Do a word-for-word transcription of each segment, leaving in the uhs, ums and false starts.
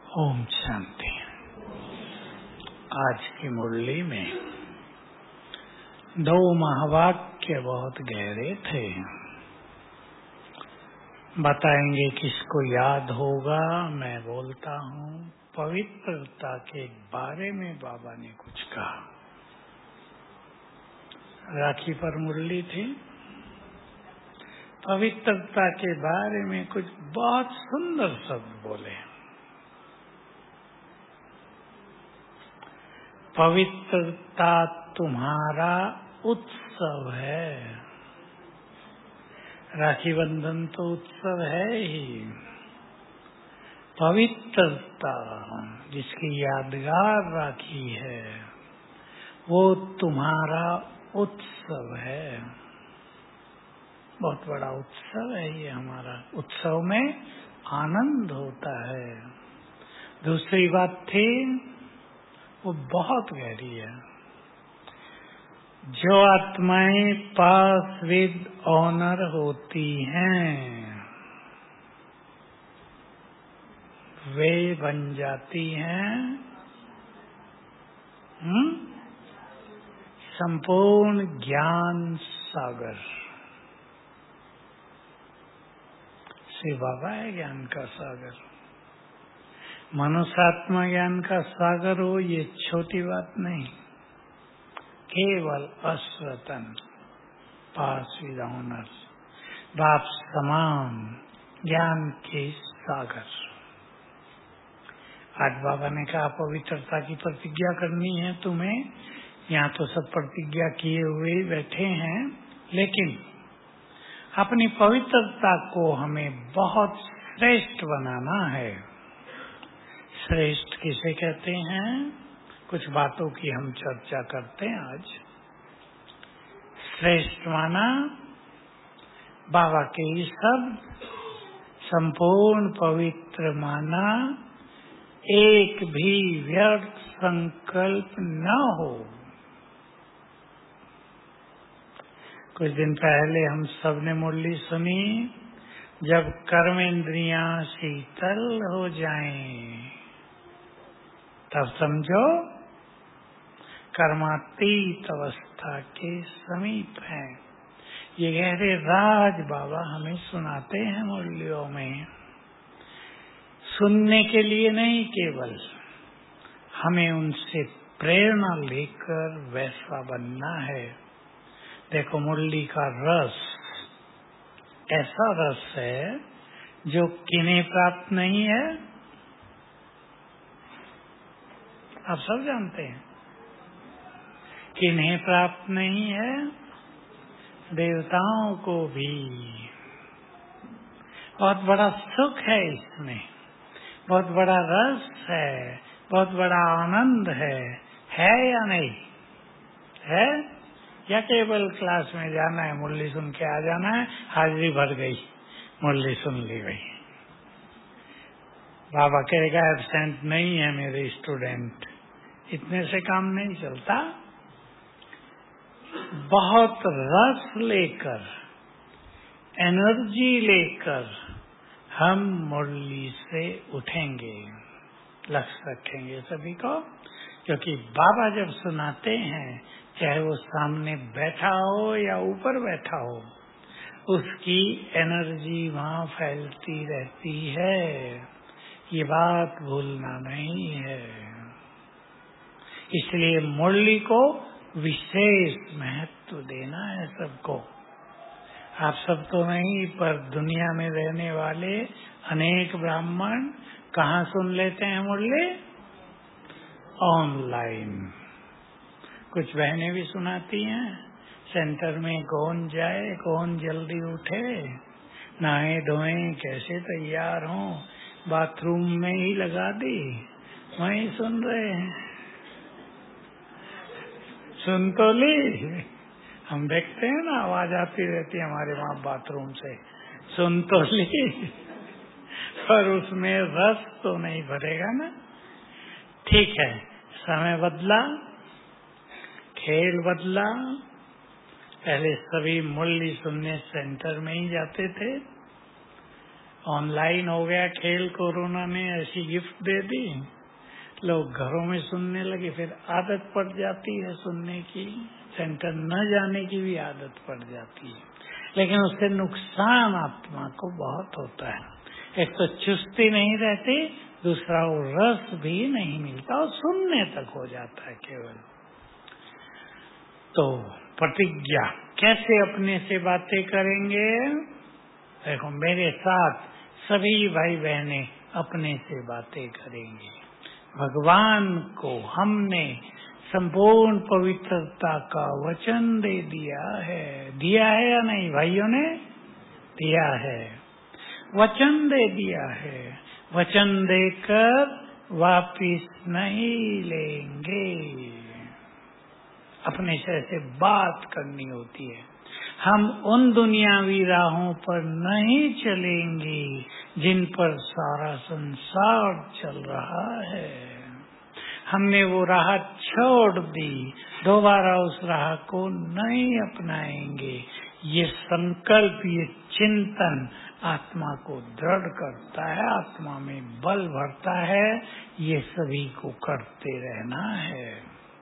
ओम शांति। आज की मुरली में दो महावाक्य बहुत गहरे थे। बताएंगे किसको याद होगा। मैं बोलता हूँ, पवित्रता के बारे में बाबा ने कुछ कहा। राखी पर मुरली थी। पवित्रता के बारे में कुछ बहुत सुंदर शब्द बोले। पवित्रता तुम्हारा उत्सव है। राखी बंधन तो उत्सव है ही। पवित्रता जिसकी यादगार राखी है, वो तुम्हारा उत्सव है। बहुत बड़ा उत्सव है ये हमारा। उत्सव में आनंद होता है। दूसरी बात थी, वो बहुत गहरी है। जो आत्माएं पास विद ऑनर होती हैं, वे बन जाती हैं हुँ? संपूर्ण ज्ञान सागर। शिव बाबा है ज्ञान का सागर। मनुष्यात्मा ज्ञान का सागर हो, ये छोटी बात नहीं। केवल अश्वतन पास विद ऑनर, बाप समान ज्ञान के सागर। आज बाबा ने कहा पवित्रता की प्रतिज्ञा करनी है तुम्हें। यहाँ तो सब प्रतिज्ञा किए हुए बैठे हैं, लेकिन अपनी पवित्रता को हमें बहुत श्रेष्ठ बनाना है। श्रेष्ठ किसे कहते हैं? कुछ बातों की हम चर्चा करते हैं आज। श्रेष्ठ माना बाबा के शब्द संपूर्ण पवित्र माना, एक भी व्यर्थ संकल्प न हो। कुछ दिन पहले हम सब ने मुरली सुनी, जब कर्मेंद्रियां शीतल हो जाएं, तब समझो कर्मातीत अवस्था के समीप है। ये गहरे राज बाबा हमें सुनाते हैं मुरलियों में। सुनने के लिए नहीं, केवल हमें उनसे प्रेरणा लेकर वैसा बनना है। देखो, मुरली का रस ऐसा रस है जो किन्हें प्राप्त नहीं है। आप सब जानते हैं किन्हें प्राप्त नहीं है। देवताओं को भी। बहुत बड़ा सुख है इसमें, बहुत बड़ा रस है, बहुत बड़ा आनंद है। है या नहीं है? या केवल क्लास में जाना है, मुरली सुन के आ जाना है, हाजिरी भर गई, मुरली सुन ली गई। बाबा कहेगा एब्सेंट नहीं है मेरे स्टूडेंट। इतने से काम नहीं चलता। बहुत रस लेकर, एनर्जी लेकर हम मुरली से उठेंगे। लक्ष्य रखेंगे सभी को, क्योंकि बाबा जब सुनाते हैं, चाहे वो सामने बैठा हो या ऊपर बैठा हो, उसकी एनर्जी वहाँ फैलती रहती है। ये बात भूलना नहीं है। इसलिए मुरली को विशेष महत्व देना है सबको। आप सब तो नहीं, पर दुनिया में रहने वाले अनेक ब्राह्मण कहाँ सुन लेते हैं मुरली? ऑनलाइन। कुछ बहनें भी सुनाती हैं। सेंटर में कौन जाए, कौन जल्दी उठे, नहाए धोए, कैसे तैयार हों, बाथरूम में ही लगा दी, वहीं सुन रहे हैं। सुन तो ली, हम देखते हैं ना, आवाज आती रहती है हमारे वहाँ बाथरूम से। सुन तो ली, पर उसमें रस तो नहीं भरेगा ना। ठीक है, समय बदला, खेल बदला। पहले सभी मुरली सुनने सेंटर में ही जाते थे। ऑनलाइन हो गया खेल, कोरोना ने ऐसी गिफ्ट दे दी, लोग घरों में सुनने लगे, फिर आदत पड़ जाती है सुनने की, सेंटर न जाने की भी आदत पड़ जाती है। लेकिन उससे नुकसान आत्मा को बहुत होता है। एक तो चुस्ती नहीं रहती, दूसरा वो रस भी नहीं मिलता और सुनने तक हो जाता है केवल। तो प्रतिज्ञा, कैसे अपने से बातें करेंगे? देखो, मेरे साथ सभी भाई बहनें अपने से बातें करेंगे। भगवान को हमने संपूर्ण पवित्रता का वचन दे दिया है। दिया है या नहीं भाइयों ने? दिया है, वचन दे दिया है। वचन देकर वापिस नहीं लेंगे। अपने से ऐसे बात करनी होती है। हम उन दुनियावी राहों पर नहीं चलेंगे जिन पर सारा संसार चल रहा है। हमने वो राह छोड़ दी, दोबारा उस राह को नहीं अपनाएंगे। ये संकल्प, ये चिंतन आत्मा को दृढ़ करता है, आत्मा में बल भरता है। ये सभी को करते रहना है,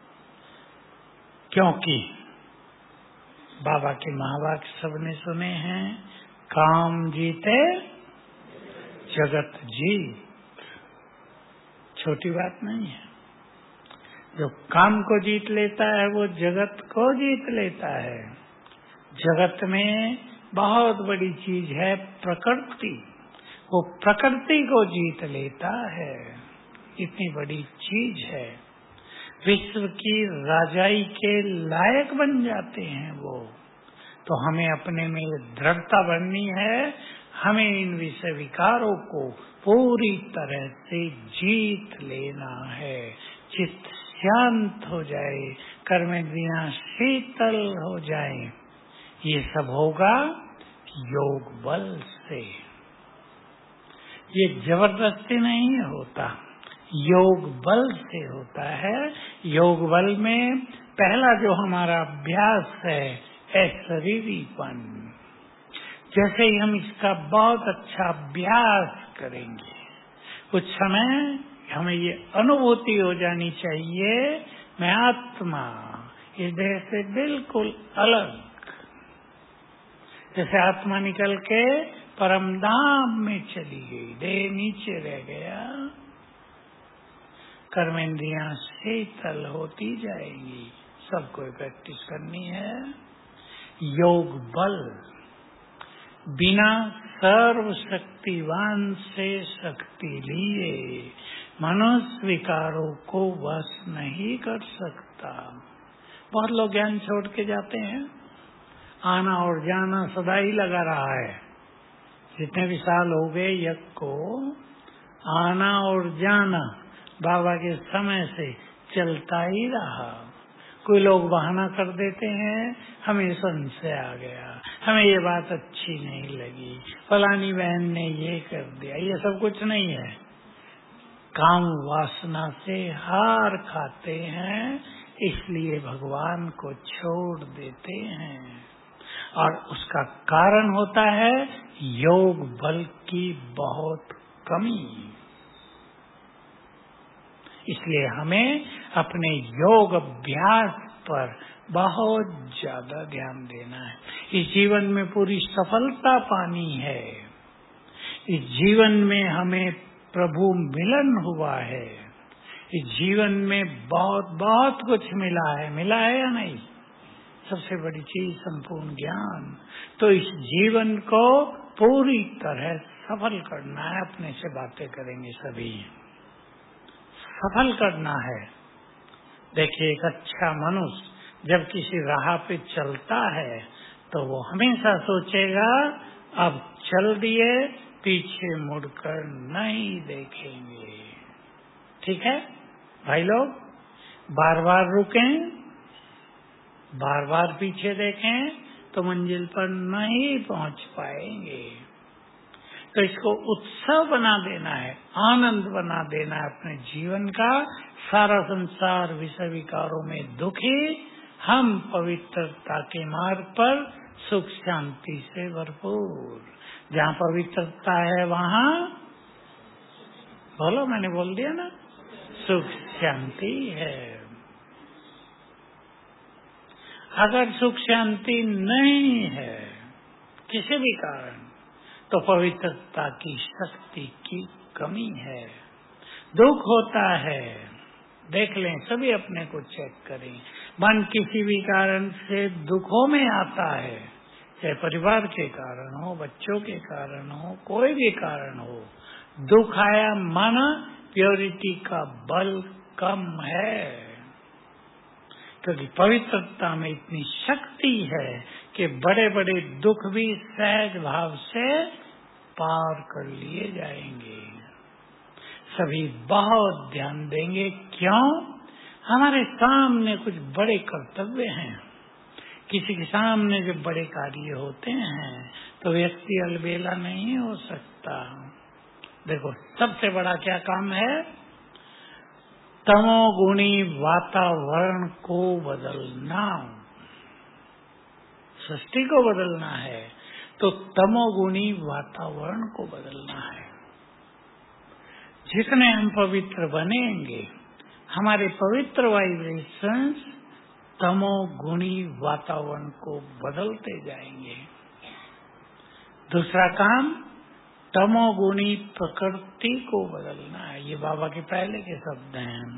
क्योंकि बाबा के महावाक्य सबने सुने हैं, काम जीते जगत जीत। छोटी बात नहीं है। जो काम को जीत लेता है वो जगत को जीत लेता है। जगत में बहुत बड़ी चीज है प्रकृति, वो प्रकृति को जीत लेता है। इतनी बड़ी चीज है, विश्व की राजाई के लायक बन जाते हैं वो। तो हमें अपने में दृढ़ता बननी है। हमें इन विषय विकारों को पूरी तरह से जीत लेना है। चित्त शांत हो जाए, कर्मेंद्रियां शीतल हो जाए। ये सब होगा योग बल से। ये जबरदस्ती नहीं होता, योग बल से होता है। योग बल में पहला जो हमारा अभ्यास है, अशरीरीपन। जैसे ही हम इसका बहुत अच्छा अभ्यास करेंगे, कुछ समय हमें ये अनुभूति हो जानी चाहिए, मैं आत्मा इस देह से बिल्कुल अलग। जैसे आत्मा निकल के परम धाम में चली गई, देह नीचे रह गया, कर्मेंद्रियां शीतल होती जाएगी। सबको प्रैक्टिस करनी है। योग बल, बिना सर्व शक्तिवान से शक्ति लिए मनुष्य विकारों को वश नहीं कर सकता। बहुत लोग ज्ञान छोड़ के जाते हैं, आना और जाना सदा ही लगा रहा है। जितने भी साल हो गए यज्ञ को, आना और जाना बाबा के समय से चलता ही रहा। कोई लोग बहाना कर देते हैं, हमें संशय आ गया, हमें ये बात अच्छी नहीं लगी, फलानी बहन ने ये कर दिया। ये सब कुछ नहीं है, काम वासना से हार खाते हैं, इसलिए भगवान को छोड़ देते हैं। और उसका कारण होता है योग बल की बहुत कमी। इसलिए हमें अपने योग अभ्यास पर बहुत ज्यादा ध्यान देना है। इस जीवन में पूरी सफलता पानी है। इस जीवन में हमें प्रभु मिलन हुआ है। इस जीवन में बहुत बहुत कुछ मिला है। मिला है या नहीं? सबसे बड़ी चीज संपूर्ण ज्ञान। तो इस जीवन को पूरी तरह सफल करना है। अपने से बातें करेंगे सभी, सफल करना है। देखिए, एक अच्छा मनुष्य जब किसी राह पे चलता है तो वो हमेशा सोचेगा अब चल दिए, पीछे मुड़कर नहीं देखेंगे। ठीक है भाई लोग, बार बार रुकें, बार बार पीछे देखें तो मंजिल पर नहीं पहुंच पाएंगे। तो इसको उत्सव बना देना है, आनंद बना देना है अपने जीवन का। सारा संसार विषय विकारों में दुखी, हम पवित्रता के मार्ग पर सुख शांति से भरपूर। जहाँ पवित्रता है वहाँ, बोलो, मैंने बोल दिया ना, सुख शांति है। अगर सुख शांति नहीं है किसी भी कारण, तो पवित्रता की शक्ति की कमी है। दुख होता है, देख लें, सभी अपने को चेक करें। मन किसी भी कारण से दुखों में आता है, चाहे परिवार के कारण हो, बच्चों के कारण हो, कोई भी कारण हो, दुख आया माना प्योरिटी का बल कम है। क्योंकि पवित्रता में इतनी शक्ति है कि बड़े बड़े दुख भी सहज भाव से पार कर लिए जाएंगे। सभी बहुत ध्यान देंगे। क्यों? हमारे सामने कुछ बड़े कर्तव्य हैं। किसी के सामने जब बड़े कार्य होते हैं तो व्यक्ति अलबेला नहीं हो सकता। देखो, सबसे बड़ा क्या काम है? तमोगुणी वातावरण को बदलना। सृष्टि को बदलना है तो तमोगुणी वातावरण को बदलना है। जितने हम पवित्र बनेंगे, हमारे पवित्र वाइब्रेशंस तमोगुणी वातावरण को बदलते जाएंगे। दूसरा काम, तमोगुणी प्रकृति को बदलना है। ये बाबा के पहले के शब्द हैं।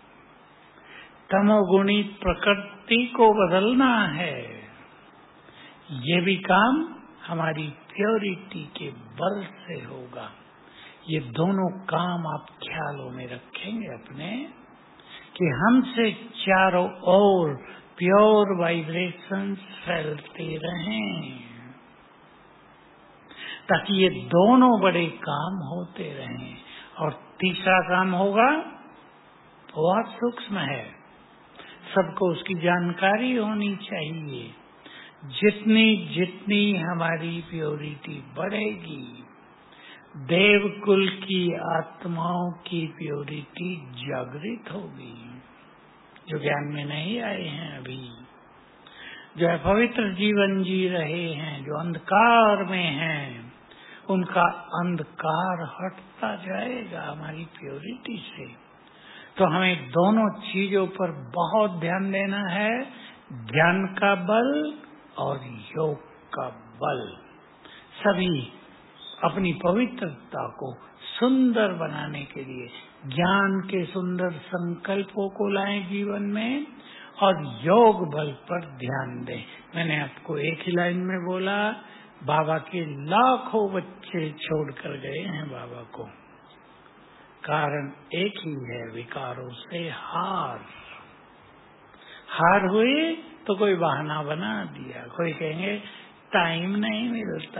तमोगुणी प्रकृति को बदलना है। ये भी काम हमारी प्योरिटी के बल से होगा। ये दोनों काम आप ख्यालों में रखेंगे अपने, कि हमसे चारों ओर प्योर वाइब्रेशन फैलते रहें, ताकि ये दोनों बड़े काम होते रहें। और तीसरा काम होगा, बहुत सूक्ष्म है, सबको उसकी जानकारी होनी चाहिए। जितनी जितनी हमारी प्योरिटी बढ़ेगी, देवकुल की आत्माओं की प्योरिटी जागृत होगी। जो ज्ञान में नहीं आए हैं अभी, जो अपवित्र जीवन जी रहे हैं, जो अंधकार में हैं, उनका अंधकार हटता जाएगा हमारी प्योरिटी से। तो हमें दोनों चीजों पर बहुत ध्यान देना है, ज्ञान का बल और योग का बल। सभी अपनी पवित्रता को सुंदर बनाने के लिए ज्ञान के सुंदर संकल्पों को लाएं जीवन में, और योग बल पर ध्यान दें। मैंने आपको एक ही लाइन में बोला, बाबा के लाखों बच्चे छोड़कर गए हैं बाबा को। कारण एक ही है, विकारों से हार। हार हुई तो कोई बहाना बना दिया। कोई कहेंगे टाइम नहीं मिलता,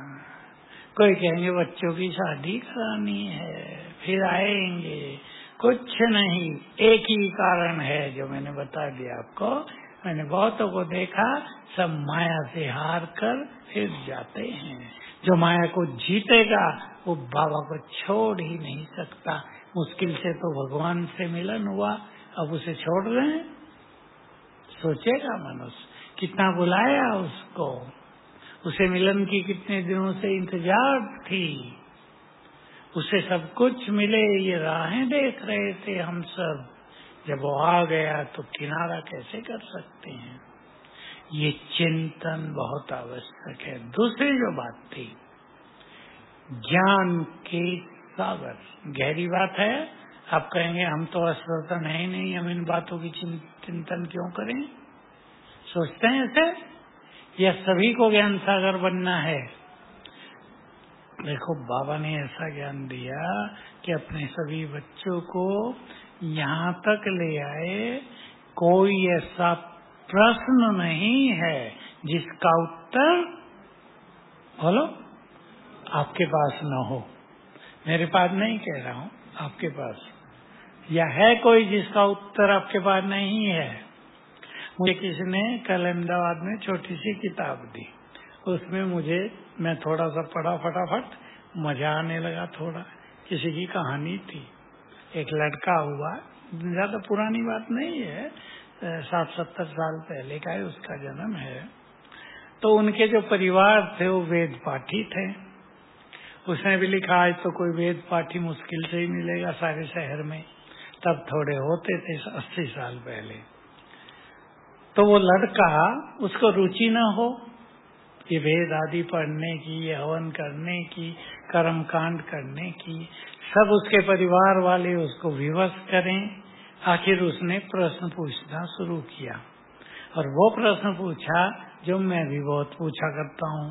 कोई कहेंगे बच्चों की शादी करानी है, फिर आएंगे। कुछ नहीं, एक ही कारण है जो मैंने बता दिया आपको। मैंने बहुतों को देखा, सब माया से हार कर फिर जाते हैं। जो माया को जीतेगा वो बाबा को छोड़ ही नहीं सकता। मुश्किल से तो भगवान से मिलन हुआ, अब उसे छोड़ रहे हैं? सोचेगा मनुष्य, कितना बुलाया उसको, उसे मिलन की कितने दिनों से इंतजार थी, उसे सब कुछ मिले, ये राहें देख रहे थे हम सब। जब वो आ गया तो किनारा कैसे कर सकते हैं? ये चिंतन बहुत आवश्यक है। दूसरी जो बात थी, ज्ञान के सागर, गहरी बात है। आप कहेंगे हम तो असरतन है ही नहीं, हम इन बातों की चिंतन क्यों करें? सोचते हैं ऐसे, या सभी को ज्ञान सागर बनना है? देखो, बाबा ने ऐसा ज्ञान दिया कि अपने सभी बच्चों को यहाँ तक ले आए, कोई ऐसा प्रश्न नहीं है जिसका उत्तर बोलो आपके पास न हो। मेरे पास नहीं कह रहा हूँ, आपके पास। या है कोई जिसका उत्तर आपके पास नहीं है? मुझे किसी ने कल अहमदाबाद में छोटी सी किताब दी, उसमें मुझे, मैं थोड़ा सा पढ़ा फटाफट, मजा आने लगा थोड़ा। किसी की कहानी थी, एक लड़का हुआ, ज्यादा पुरानी बात नहीं है, साठ सत्तर साल पहले का है, उसका जन्म है। तो उनके जो परिवार थे वो वेद पाठी थे। उसने भी लिखा आज तो कोई वेद पाठी मुश्किल से ही मिलेगा सारे शहर में, तब थोड़े होते थे अस्सी साल पहले। तो वो लड़का, उसको रुचि न हो ये वेद आदि पढ़ने की, ये हवन करने की, कर्म कांड करने की, सब उसके परिवार वाले उसको विवश करें। आखिर उसने प्रश्न पूछना शुरू किया और वो प्रश्न पूछा जो मैं भी बहुत पूछा करता हूँ।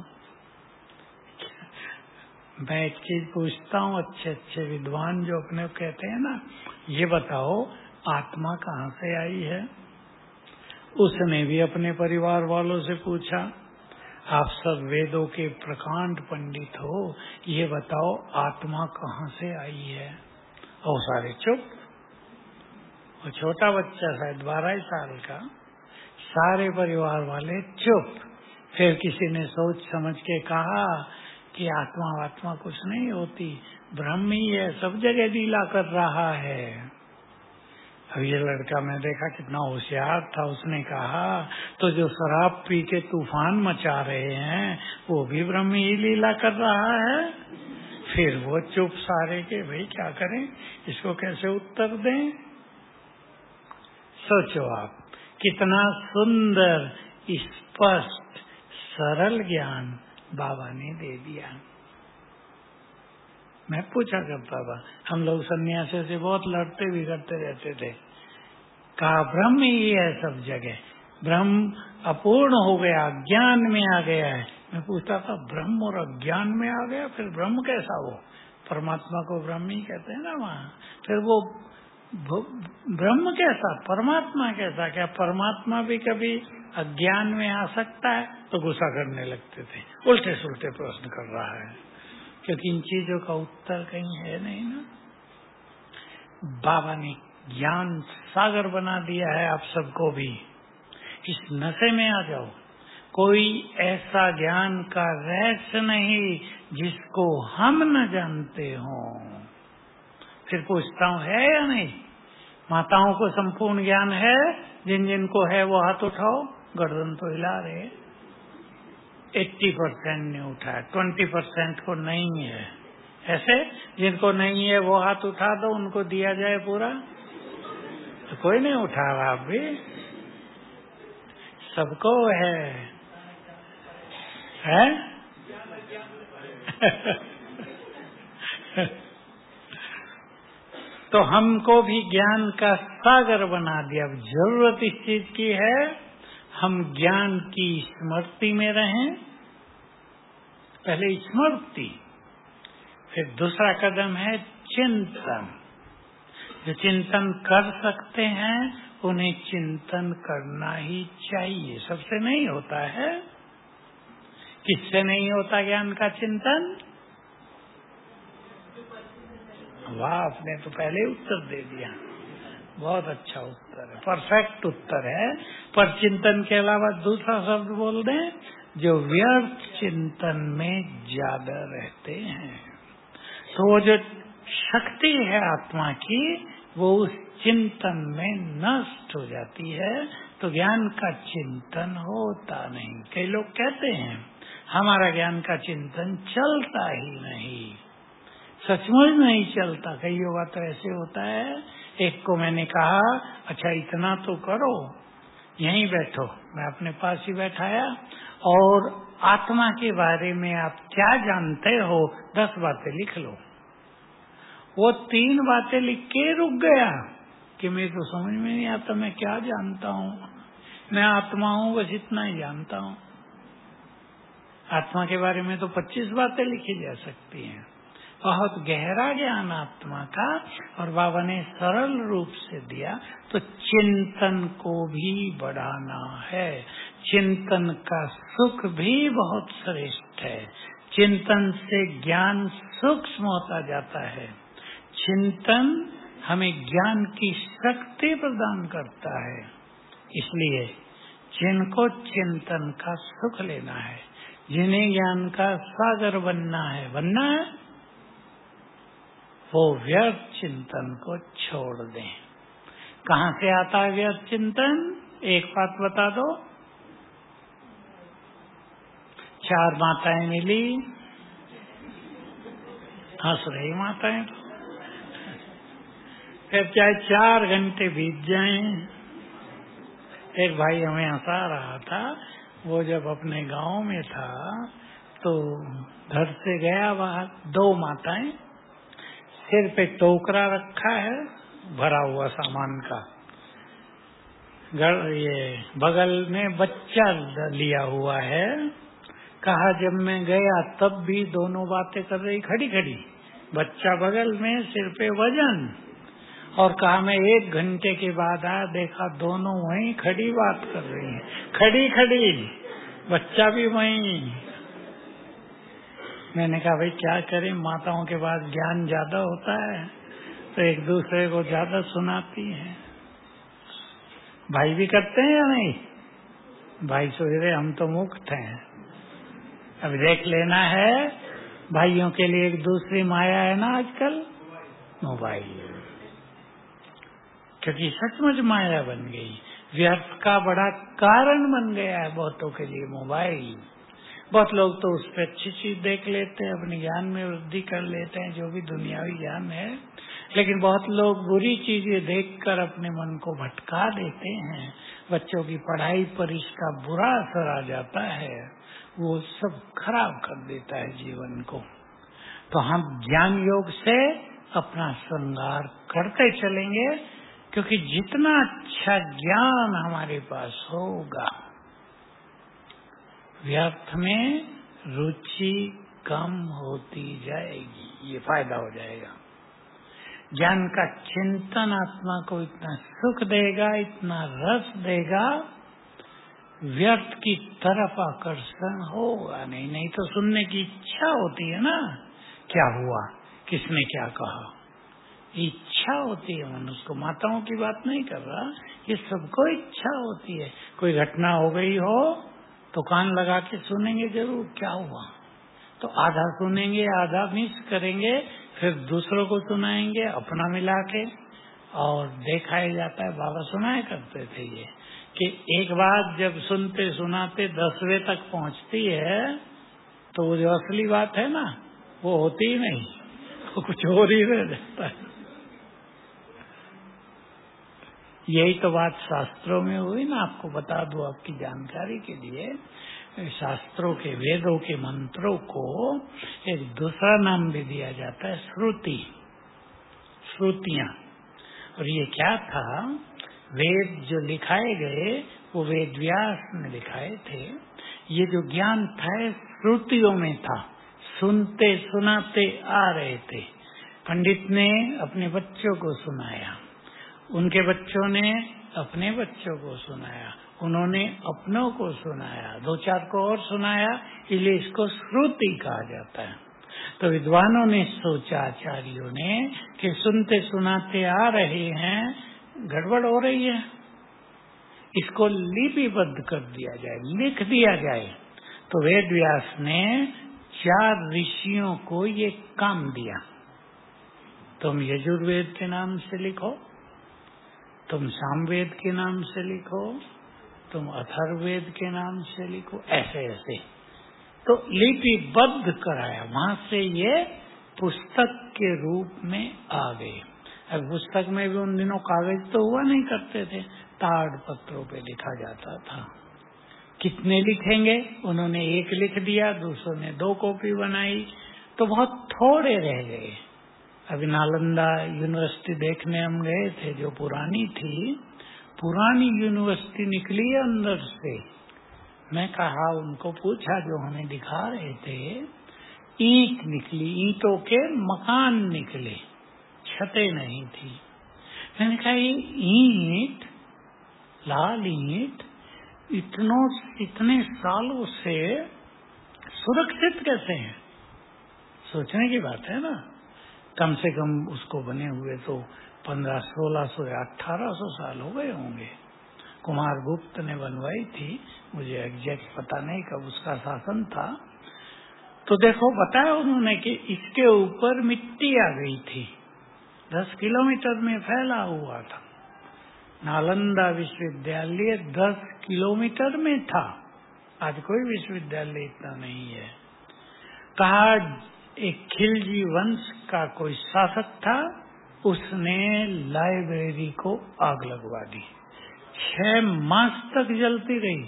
मैं एक चीज पूछता हूँ, अच्छे अच्छे विद्वान जो अपने को कहते हैं ना, ये बताओ आत्मा कहाँ से आई है। उसने भी अपने परिवार वालों से पूछा, आप सब वेदों के प्रकांड पंडित हो, ये बताओ आत्मा कहाँ से आई है। और सारे चुप। और छोटा बच्चा शायद बारह साल का, सारे परिवार वाले चुप। फिर किसी ने सोच समझ के कहा कि आत्मा आत्मा कुछ नहीं होती, ब्रह्म ही है, सब जगह लीला कर रहा है। अब ये लड़का मैं देखा कितना होशियार था, उसने कहा तो जो शराब पी के तूफान मचा रहे हैं वो भी ब्रह्म ही लीला कर रहा है। फिर वो चुप सारे के, भाई क्या करें, इसको कैसे उत्तर दें। सोचो आप, कितना सुंदर स्पष्ट सरल ज्ञान बाबा ने दे दिया। मैं पूछा करता था, हम लोग सन्यासियों से बहुत लड़ते बिगड़ते रहते थे। कहा ब्रह्म ही है सब जगह, ब्रह्म अपूर्ण हो गया, ज्ञान में आ गया है। मैं पूछता था ब्रह्म और अज्ञान में आ गया, फिर ब्रह्म कैसा हो। परमात्मा को ब्रह्म ही कहते हैं ना वहाँ। फिर वो ब्रह्म कैसा, परमात्मा कैसा, क्या परमात्मा भी कभी अज्ञान में आ सकता है। तो गुस्सा करने लगते थे, उल्टे सुल्टे प्रश्न कर रहा है, क्योंकि इन चीजों का उत्तर कहीं है नहीं ना। बाबा ने ज्ञान सागर बना दिया है आप सबको भी। इस नशे में आ जाओ। कोई ऐसा ज्ञान का रहस्य नहीं जिसको हम न जानते हों। फिर पूछता हूँ है या नहीं। माताओं को संपूर्ण ज्ञान है, जिन जिन को है वो हाथ उठाओ। गर्दन तो हिला रहे। अस्सी परसेंट ने उठाया, बीस परसेंट को नहीं है। ऐसे जिनको नहीं है वो हाथ उठा दो, उनको दिया जाए पूरा। तो कोई नहीं उठा रहा, आप भी सबको है, है? तो हमको भी ज्ञान का सागर बना दिया। अब जरूरत इस चीज की है, हम ज्ञान की स्मृति में रहें। पहले स्मृति, फिर दूसरा कदम है चिंतन। जो चिंतन कर सकते हैं उन्हें चिंतन करना ही चाहिए। सबसे नहीं होता है। किससे नहीं होता ज्ञान का चिंतन? वाह, आपने तो पहले उत्तर दे दिया। बहुत अच्छा उत्तर है, परफेक्ट उत्तर है। पर चिंतन के अलावा दूसरा शब्द बोल दें, जो व्यर्थ चिंतन में ज्यादा रहते हैं। तो वो जो शक्ति है आत्मा की, वो उस चिंतन में नष्ट हो जाती है। तो ज्ञान का चिंतन होता नहीं। कई लोग कहते हैं हमारा ज्ञान का चिंतन चलता ही नहीं। सचमुच नहीं चलता। कई होगा तो ऐसे होता है। एक को मैंने कहा, अच्छा इतना तो करो, यहीं बैठो। मैं अपने पास ही बैठाया और आत्मा के बारे में आप क्या जानते हो, दस बातें लिख लो। वो तीन बातें लिख के रुक गया कि मेरे तो समझ में नहीं आता मैं क्या जानता हूँ। मैं आत्मा हूँ, बस इतना ही जानता हूँ। आत्मा के बारे में तो पच्चीस बातें लिखी जा सकती हैं। बहुत गहरा ज्ञान आत्मा का, और बाबा ने सरल रूप से दिया। तो चिंतन को भी बढ़ाना है। चिंतन का सुख भी बहुत श्रेष्ठ है। चिंतन से ज्ञान सूक्ष्म होता जाता है। चिंतन हमें ज्ञान की शक्ति प्रदान करता है। इसलिए जिनको चिंतन का सुख लेना है, जिन्हें ज्ञान का सागर बनना है बनना है वो व्यर्थ चिंतन को छोड़ दें। कहाँ से आता है व्यर्थ चिंतन? एक बात बता दो। चार माताएं मिली, हंस रही माताएं तो। फिर चाहे चार घंटे बीत जाएं, एक भाई हमें हंसा रहा था, वो जब अपने गांव में था तो घर से गया बाहर, दो माताएं, सिर पे टोकरा रखा है भरा हुआ सामान का, घर ये बगल में बच्चा लिया हुआ है। कहा जब मैं गया तब भी दोनों बातें कर रही खड़ी खड़ी, बच्चा बगल में, सिर पे वजन। और कहा मैं एक घंटे के बाद आया, देखा दोनों वहीं खड़ी बात कर रही हैं, खड़ी खड़ी, बच्चा भी वहीं। मैंने कहा भाई क्या करें, माताओं के पास ज्ञान ज्यादा होता है तो एक दूसरे को ज्यादा सुनाती हैं। भाई भी करते हैं या नहीं? भाई सोच रहे हम तो मुक्त हैं। अब देख लेना है, भाइयों के लिए एक दूसरी माया है ना आजकल, मोबाइल, क्योंकि सचमुच माया बन गई, व्यर्थ का बड़ा कारण बन गया है बहुतों के लिए मोबाइल। बहुत लोग तो उस पर अच्छी चीज देख लेते हैं, अपने ज्ञान में वृद्धि कर लेते हैं, जो भी दुनियावी ज्ञान है, लेकिन बहुत लोग बुरी चीजें देखकर अपने मन को भटका देते हैं। बच्चों की पढ़ाई पर इसका बुरा असर आ जाता है, वो सब खराब कर देता है जीवन को। तो हम ज्ञान योग से अपना श्रृंगार करते चलेंगे, क्योंकि जितना अच्छा ज्ञान हमारे पास होगा, व्यर्थ में रुचि कम होती जाएगी, ये फायदा हो जाएगा। ज्ञान का चिंतन आत्मा को इतना सुख देगा, इतना रस देगा, व्यर्थ की तरफ आकर्षण होगा नहीं। नहीं तो सुनने की इच्छा होती है ना, क्या हुआ, किसने क्या कहा, इच्छा होती है मनुष्य को। माताओं की बात नहीं कर रहा, ये सबको इच्छा होती है। कोई घटना हो गई हो तो कान लगा के सुनेंगे जरूर, क्या हुआ, तो आधा सुनेंगे, आधा मिस करेंगे, फिर दूसरों को सुनाएंगे अपना मिला के। और देखा ही जाता है, बाबा सुनाया करते थे ये, कि एक बात जब सुनते सुनाते दसवें तक पहुंचती है तो वो जो असली बात है ना, वो होती ही नहीं, वो कुछ और ही रह जाता है। यही तो बात शास्त्रों में हुई ना, आपको बता दूं आपकी जानकारी के लिए, शास्त्रों के, वेदों के मंत्रों को एक दूसरा नाम भी दिया जाता है, श्रुति, श्रुतियां। और ये क्या था, वेद जो लिखाए गए वो वेद व्यास ने लिखाए थे। ये जो ज्ञान था श्रुतियों में था, सुनते सुनाते आ रहे थे। पंडित ने अपने बच्चों को सुनाया, उनके बच्चों ने अपने बच्चों को सुनाया, उन्होंने अपनों को सुनाया, दो चार को और सुनाया, इसलिए इसको श्रुति कहा जाता है। तो विद्वानों ने सोचा, आचार्यों ने, कि सुनते सुनाते आ रहे हैं, गड़बड़ हो रही है, इसको लिपिबद्ध कर दिया जाए, लिख दिया जाए। तो वेद व्यास ने चार ऋषियों को ये काम दिया, तुम यजुर्वेद के नाम से लिखो, तुम सामवेद के नाम से लिखो, तुम अथर्ववेद के नाम से लिखो, ऐसे ऐसे। तो लिपिबद्ध कराया, वहां से ये पुस्तक के रूप में आ गए। अब पुस्तक में भी उन दिनों कागज तो हुआ नहीं करते थे, ताड़ पत्रों पे लिखा जाता था। कितने लिखेंगे, उन्होंने एक लिख दिया, दूसरों ने दो कॉपी बनाई, तो बहुत थोड़े रह गए। अभी नालंदा यूनिवर्सिटी देखने हम गए थे, जो पुरानी थी, पुरानी यूनिवर्सिटी निकली है अंदर से। मैं कहा, उनको पूछा जो हमें दिखा रहे थे, ईंट निकली, ईंटों के मकान निकले, छतें नहीं थी। मैंने कहा ये ईंट, लाल ईंट इतनों इतने सालों से सुरक्षित कैसे हैं? सोचने की बात है ना। कम से कम उसको बने हुए तो पंद्रह सोलह सौ या अठारह सौ साल हो गए होंगे। कुमार गुप्त ने बनवाई थी, मुझे एग्जैक्ट पता नहीं कब उसका शासन था। तो देखो, बताया उन्होंने कि इसके ऊपर मिट्टी आ गई थी, दस किलोमीटर में फैला हुआ था। नालंदा विश्वविद्यालय दस किलोमीटर में था, आज कोई विश्वविद्यालय इतना नहीं है। कहा एक खिलजी वंश का कोई शासक था, उसने लाइब्रेरी को आग लगवा दी, छह मास तक जलती रही,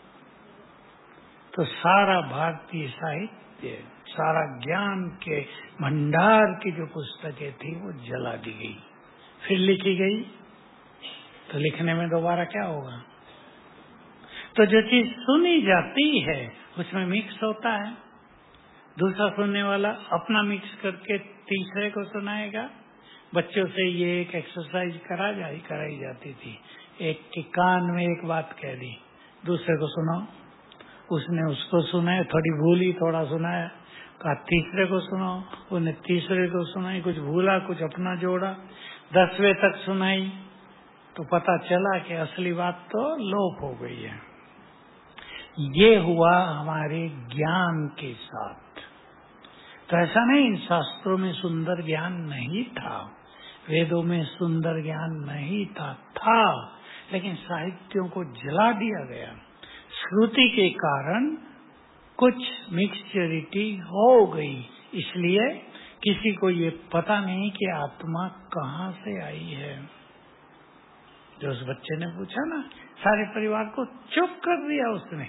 तो सारा भारतीय साहित्य, सारा ज्ञान के भंडार की जो पुस्तकें थी वो जला दी गई। फिर लिखी गई, तो लिखने में दोबारा क्या होगा? तो जो चीज सुनी जाती है उसमें मिक्स होता है, दूसरा सुनने वाला अपना मिक्स करके तीसरे को सुनाएगा। बच्चों से ये एक एक्सरसाइज करा जाई कराई जाती थी, एक के कान में एक बात कह दी, दूसरे को सुनाओ, उसने उसको सुनाया, थोड़ी भूली थोड़ा सुनाया, कहा तीसरे को सुनाओ, उन्हें तीसरे को सुनाई, कुछ भूला कुछ अपना जोड़ा, दसवें तक सुनाई, तो पता चला कि असली बात तो लोप हो गई है। ये हुआ हमारे ज्ञान के साथ। तो ऐसा नहीं शास्त्रों में सुंदर ज्ञान नहीं था, वेदों में सुंदर ज्ञान नहीं था, था लेकिन साहित्यों को जला दिया गया। श्रुति के कारण कुछ मिक्सचरिटी हो गई, इसलिए किसी को ये पता नहीं कि आत्मा कहाँ से आई है। जो उस बच्चे ने पूछा ना, सारे परिवार को चुप कर दिया उसने।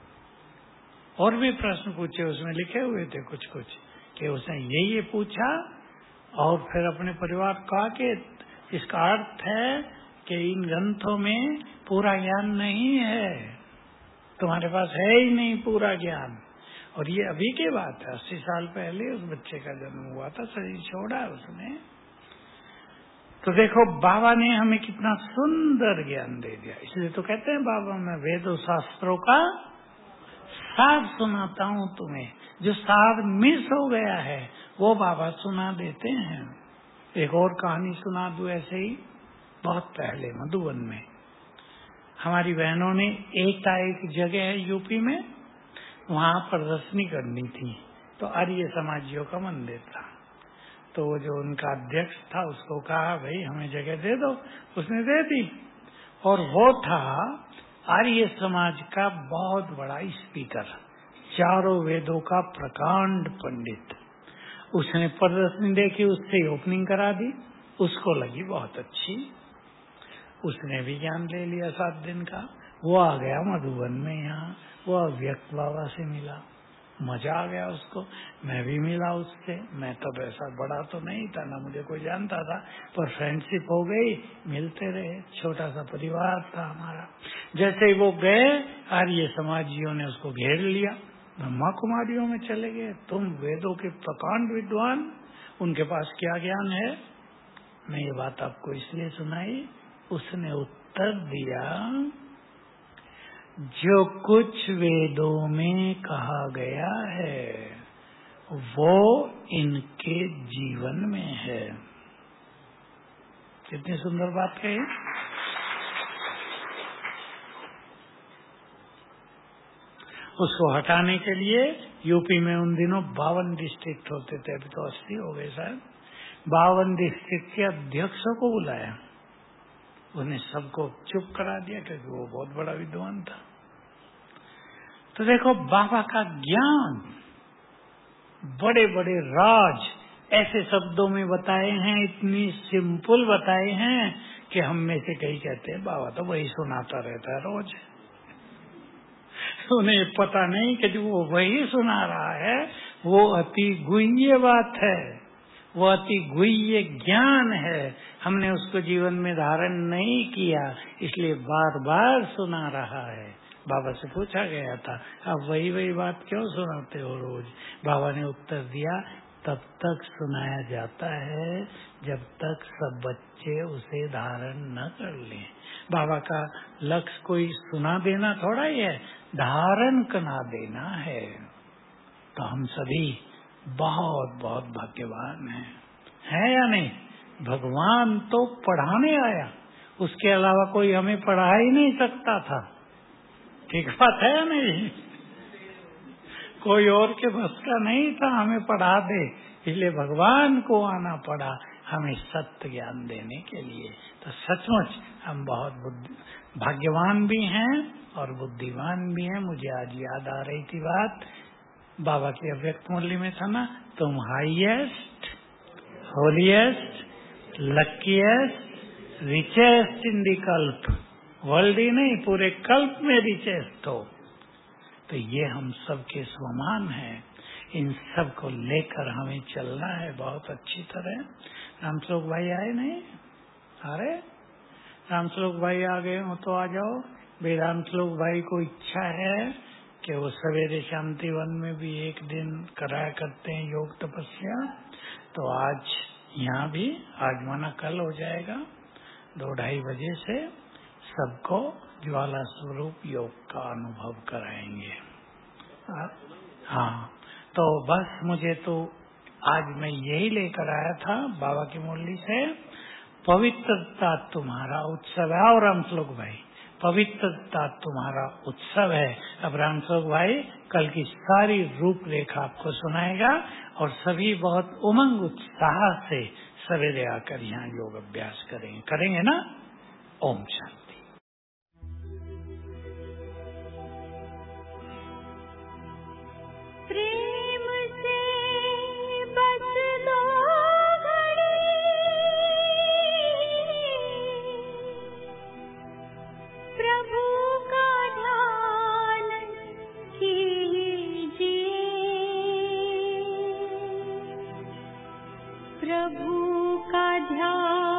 और भी प्रश्न पूछे, उसमें लिखे हुए थे कुछ कुछ, कि उसने ये ये पूछा और फिर अपने परिवार कहा कि इसका अर्थ है कि इन ग्रंथों में पूरा ज्ञान नहीं है, तुम्हारे पास है ही नहीं पूरा ज्ञान। और ये अभी की बात है, अस्सी साल पहले उस बच्चे का जन्म हुआ था, शरीर छोड़ा उसने। तो देखो बाबा ने हमें कितना सुंदर ज्ञान दे दिया। इसलिए तो कहते हैं बाबा, मैं वेदों शास्त्रों का सार सुनाता हूँ तुम्हें। जो सार मिस हो गया है वो बाबा सुना देते हैं। एक और कहानी सुना दूं ऐसे ही। बहुत पहले मधुबन में हमारी बहनों ने एक एक जगह है यूपी में, वहाँ प्रदर्शनी करनी थी, तो आर्य समाजियों का मंदिर था। तो वो जो उनका अध्यक्ष था उसको कहा भाई हमें जगह दे दो, उसने दे दी। और वो था आर्य समाज का बहुत बड़ा स्पीकर, चारों वेदों का प्रकांड पंडित। उसने प्रदर्शनी देखी, उससे ओपनिंग करा दी, उसको लगी बहुत अच्छी, उसने भी ज्ञान ले लिया सात दिन का। वो आ गया मधुबन में, यहाँ वो अव्यक्त बाबा से मिला, मजा आ गया उसको। मैं भी मिला उससे, मैं तब ऐसा बड़ा तो नहीं था, ना मुझे कोई जानता था, पर फ्रेंडशिप हो गई, मिलते रहे, छोटा सा परिवार था हमारा। जैसे ही वो गए, आर्य समाजियों ने उसको घेर लिया, ब्रह्मा कुमारियों में चले गए, तुम वेदों के प्रकांड विद्वान, उनके पास क्या ज्ञान है। मैं ये बात आपको इसलिए सुनाई, उसने उत्तर दिया, जो कुछ वेदों में कहा गया है वो इनके जीवन में है। कितनी सुंदर बात कही। उसको हटाने के लिए यूपी में उन दिनों बावन डिस्ट्रिक्ट होते थे, अभी तो अस्सी हो गए शायद। बावन डिस्ट्रिक्ट के अध्यक्षों को बुलाया, उन्हें सबको चुप करा दिया क्योंकि वो बहुत बड़ा विद्वान था। तो देखो बाबा का ज्ञान, बड़े बड़े राज ऐसे शब्दों में बताए हैं, इतनी सिंपल बताए हैं कि हम में से कई कहते हैं बाबा तो वही सुनाता रहता है रोज। उन्हें पता नहीं कि जो वो वही सुना रहा है वो अति गुह्य बात है, वो अति गुह्य ज्ञान है। हमने उसको जीवन में धारण नहीं किया, इसलिए बार बार सुना रहा है। बाबा से पूछा गया था, अब वही वही बात क्यों सुनाते हो रोज। बाबा ने उत्तर दिया, तब तक सुनाया जाता है जब तक सब बच्चे उसे धारण न कर लें। बाबा का लक्ष्य कोई सुना देना थोड़ा ही है, धारण करा देना है। तो हम सभी बहुत बहुत भाग्यवान हैं, है या नहीं। भगवान तो पढ़ाने आया, उसके अलावा कोई हमें पढ़ा ही नहीं सकता था। ठीक बात है या नहीं। कोई और के बस का नहीं था हमें पढ़ा दे, इसलिए भगवान को आना पड़ा। हमें सत्य ज्ञान देने के लिए। तो सचमुच हम बहुत बुद्धि भाग्यवान भी हैं और बुद्धिमान भी हैं। मुझे आज याद आ रही थी बात, बाबा की अव्यक्त मुरली में था ना, तुम highest, holiest, luckiest, richest in the kalpa, world ही नहीं पूरे कल्प में रिचेस्ट हो। तो ये हम सबके समान हैं, इन सब को लेकर हमें चलना है बहुत अच्छी तरह। रामश्लोक भाई आए नहीं? अरे रामश्लोक भाई आ गए हो तो आ जाओ। भाई रामश्लोक भाई को इच्छा है कि वो सवेरे शांति वन में भी एक दिन कराया करते हैं योग तपस्या, तो आज यहाँ भी, आज माना कल हो जाएगा, दो ढाई बजे से सबको ज्वाला स्वरूप योग का अनुभव कराएंगे। हाँ, तो बस मुझे तो आज मैं यही लेकर आया था बाबा की मुरली से, पवित्रता तुम्हारा उत्सव है। और रामश्लोक भाई, पवित्रता तुम्हारा उत्सव है। अब रामश्लोक भाई कल की सारी रूपरेखा आपको सुनाएगा और सभी बहुत उमंग उत्साह से सवेरे आकर यहाँ योग अभ्यास करेंगे करेंगे ना। ओम शांति। प्रेम से बस दो घड़ी, प्रभु का ध्यान कीजिए, प्रभु का ध्यान